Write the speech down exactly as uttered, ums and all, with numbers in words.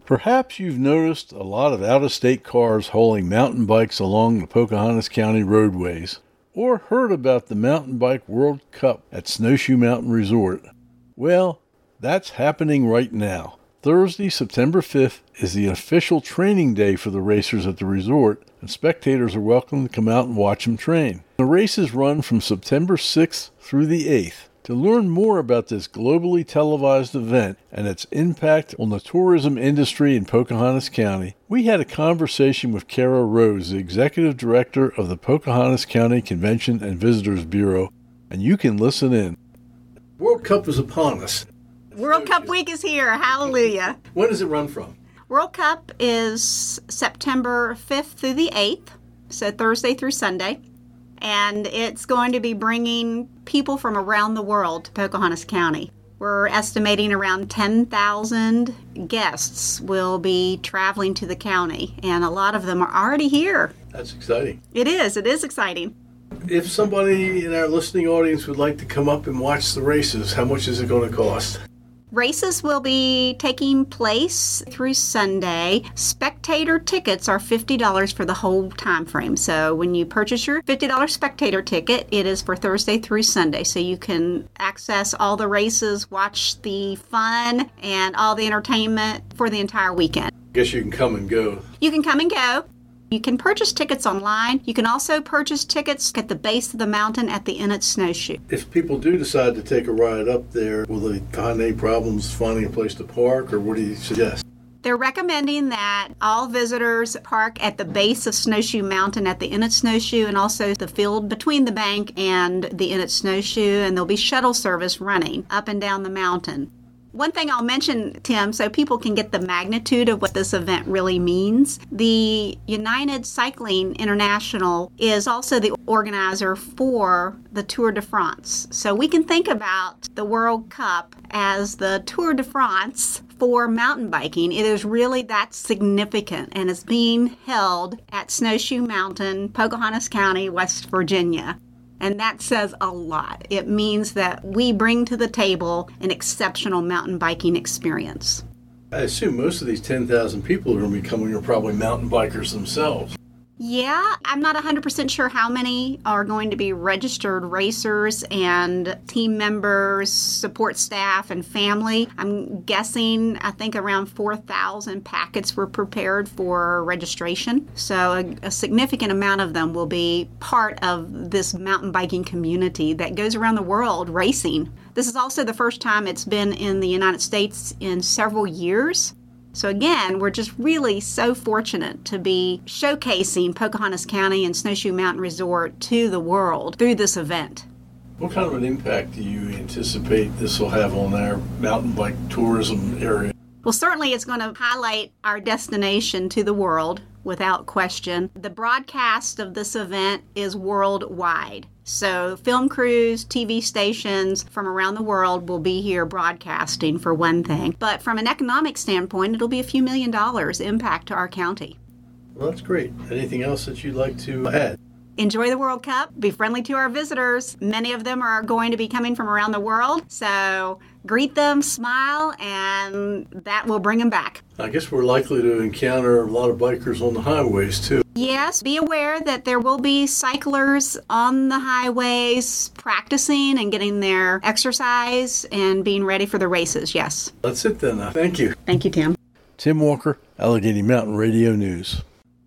Perhaps you've noticed a lot of out-of-state cars hauling mountain bikes along the Pocahontas County roadways, or heard about the Mountain Bike World Cup at Snowshoe Mountain Resort. Well, that's happening right now. Thursday, September fifth is the official training day for the racers at the resort, and spectators are welcome to come out and watch them train. The races run from September sixth through the eighth. To learn more about this globally televised event and its impact on the tourism industry in Pocahontas County, we had a conversation with Kara Rose, the Executive Director of the Pocahontas County Convention and Visitors Bureau, and you can listen in. World Cup is upon us. World Cup week is here. Hallelujah. When does it run from? World Cup is September fifth through the eighth, so Thursday through Sunday. And it's going to be bringing people from around the world to Pocahontas County. We're estimating around ten thousand guests will be traveling to the county, and a lot of them are already here. That's exciting. It is. It is exciting. If somebody in our listening audience would like to come up and watch the races, how much is it going to cost? Races will be taking place through Sunday. Spectator tickets are fifty dollars for the whole time frame. So when you purchase your fifty dollars spectator ticket, it is for Thursday through Sunday. So you can access all the races, watch the fun, and all the entertainment for the entire weekend. I guess you can come and go. You can come and go. You can purchase tickets online. You can also purchase tickets at the base of the mountain at the Inn at Snowshoe. If people do decide to take a ride up there, will they find any problems finding a place to park, or what do you suggest? They're recommending that all visitors park at the base of Snowshoe Mountain at the Inn at Snowshoe, and also the field between the bank and the Inn at Snowshoe, and there'll be shuttle service running up and down the mountain. One thing I'll mention, Tim, so people can get the magnitude of what this event really means. The United Cycling International is also the organizer for the Tour de France. So we can think about the World Cup as the Tour de France for mountain biking. It is really that significant, and it's being held at Snowshoe Mountain, Pocahontas County, West Virginia. And that says a lot. It means that we bring to the table an exceptional mountain biking experience. I assume most of these ten thousand people who are going to be coming are probably mountain bikers themselves. Yeah, I'm not one hundred percent sure how many are going to be registered racers and team members, support staff, and family. I'm guessing, I think around four thousand packets were prepared for registration. So a, a significant amount of them will be part of this mountain biking community that goes around the world racing. This is also the first time it's been in the United States in several years. So again, we're just really so fortunate to be showcasing Pocahontas County and Snowshoe Mountain Resort to the world through this event. What kind of an impact do you anticipate this will have on our mountain bike tourism area? Well, certainly it's going to highlight our destination to the world, without question. The broadcast of this event is worldwide. So film crews, T V stations from around the world will be here broadcasting, for one thing. But from an economic standpoint, it'll be a few million dollars impact to our county. Well, that's great. Anything else that you'd like to add? Enjoy the World Cup. Be friendly to our visitors. Many of them are going to be coming from around the world. So greet them, smile, and that will bring them back. I guess we're likely to encounter a lot of bikers on the highways, too. Yes, be aware that there will be cyclers on the highways practicing and getting their exercise and being ready for the races, yes. That's it then. Thank you. Thank you, Tim. Tim Walker, Allegheny Mountain Radio News.